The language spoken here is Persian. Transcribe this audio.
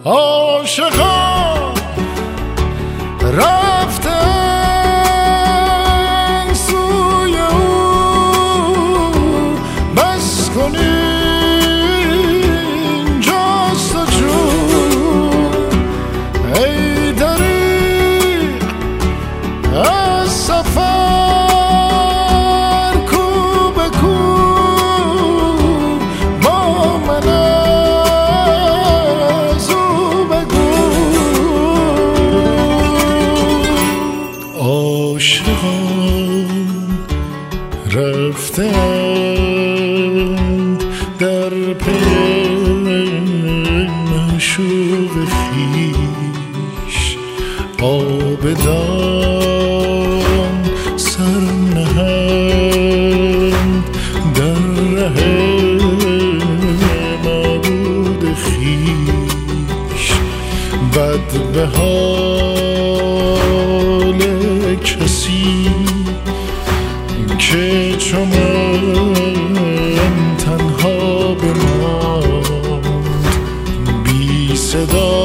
عاشقان رفتن سوی او، بس کن اینجاست و جون ای دریغ از سفر کو به کو با من از او بگو. عاشقان رفتند در پی معشوق خویش، آبدان سر نهند در ره معبود خویش. بد به حال کسی که چو من تنها بماند، بی صدا